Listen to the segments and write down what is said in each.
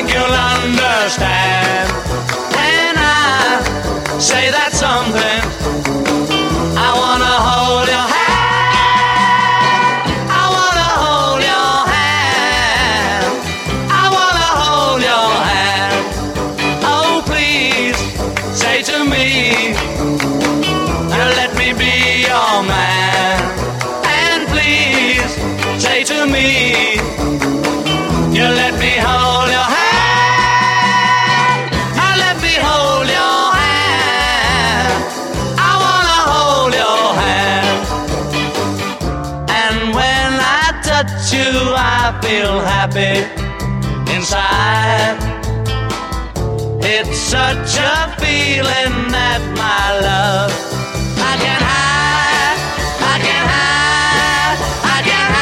think you'll understand when I say that something. I wanna hold your hand. I wanna hold your hand. I wanna hold your hand. Oh, please say to me, let me be your man. And please say to me, you let me hold your hand. Let me hold your hand. I wanna hold your hand. And when I touch you, I feel happy inside. It's such a feeling that my love I can't hide, I can't hide, I can't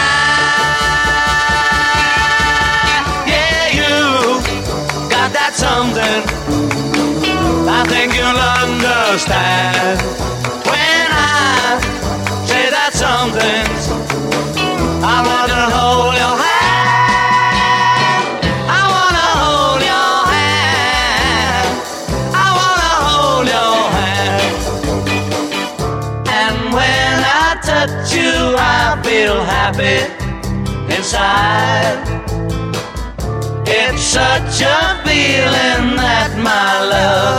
hide. Yeah, you got that something I think you'll understand when I say that something. I wanna hold your hand. I wanna hold your hand. I wanna hold your hand. And when I touch you, I feel happy inside. It's such a feeling that my love